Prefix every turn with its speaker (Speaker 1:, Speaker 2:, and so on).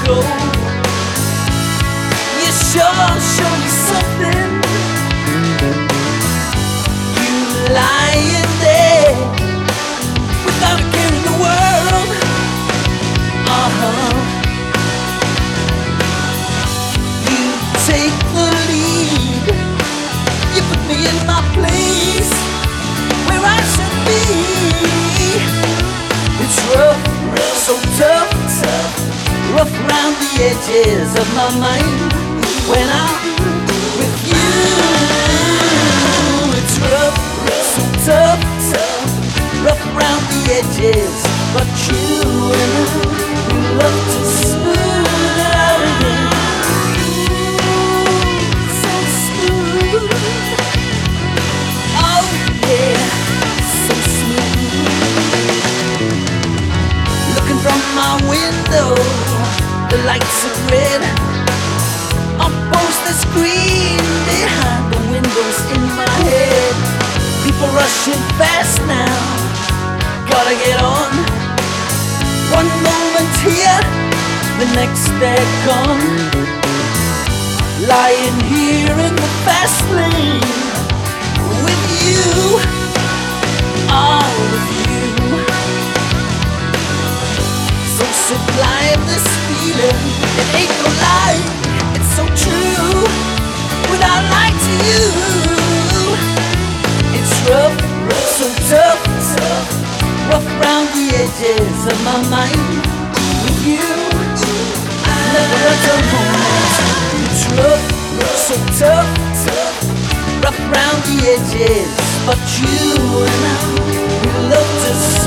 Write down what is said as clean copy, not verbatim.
Speaker 1: go. You sure show me something. You lying there without a care in the world. You take the lead. You put me in my place where I should be. It's rough, so tough, rough around the edges of my mind when I'm with you. It's rough, so tough, rough around the edges, but you and I love to smooth it out again. So smooth, oh yeah, so smooth. Looking from my window, the lights are red. I'll post the screen behind the windows in my head. People rushing fast now, gotta get on. One moment here, the next they're gone. Lying here in the fast lane with you, all with you. So sublime this feeling, it ain't no lie, it's so true. Without lying to you, it's rough, so tough, rough around the edges of my mind with you. Never a dull moment. It's rough, so tough, rough around the edges, but you and I, we love to